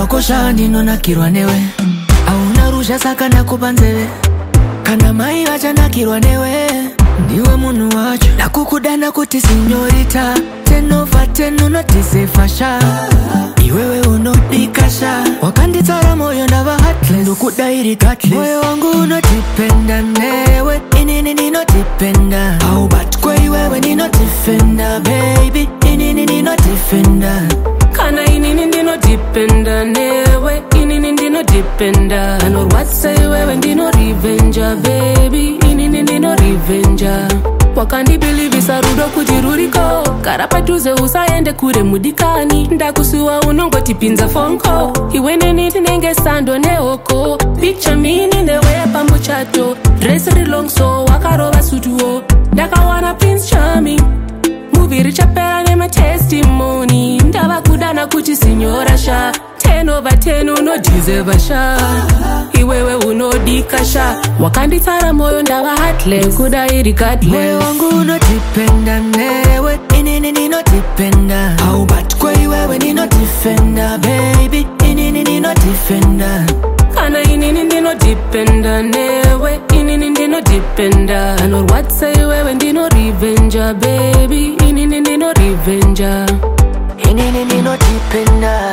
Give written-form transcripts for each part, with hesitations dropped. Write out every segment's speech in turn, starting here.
wakosha ndinonakirwa newe. Auna rusha saka nakupanzeve, kana mai vachanakirwa newe. Ndiwe munhu wacho, nakukudana kuti sinyorita. 10 over 10 unotise fasha, iwewe unodikasha. Wakanditsara moyo ndava heartless, ndokudairi gutless. Moyo wangu unodependa newe, inini ninodependa. Aubatwe iwewe ninodefenda, baby, inini ninodefenda. Kana inini ndinodependa newe, inini ndinodependa. Anorwatsa iwewe ndinorivenja, baby, inini ndinorivenja. Wakandibelivisa rudo kuti ruriko, gara padhuze usaende kure mudikani. Ndakusiwa unongotipinza phone call, iwe neni tinenge sando nehoko. Picture mini newe pamuchato, dress rilong so wakarova sutuo. Ndakawana Prince Charming, movie richapera nema testimony. Ndava kudana kuti signora sha, 10 over 10 unodeserve sha, iwewe unodikasha. Wakanditsara moyo ndava heartless, ndokudairi gutless. Moyo wangu unodependa newe, inini ninodependa. Aubatwe iwewe ninodefenda, baby, inini ninodefenda. Kana inini ndinodependa newe, inini ndinodependa. Anorwatsa iwewe ndinorivenja, baby, inini ndinorivenja. Inini ninodependa,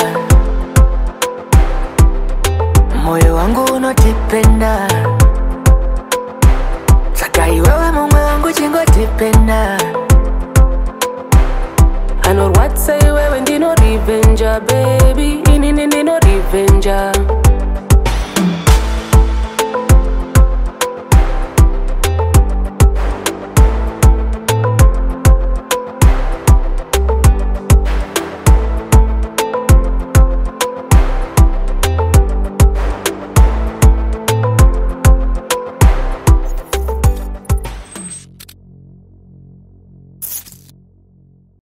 moyo wangu unodependa. Saka iwewe mumwe wangu chingodependa. Anorwatsa iwewe ndinorivenja, baby, inini ndinorivenja.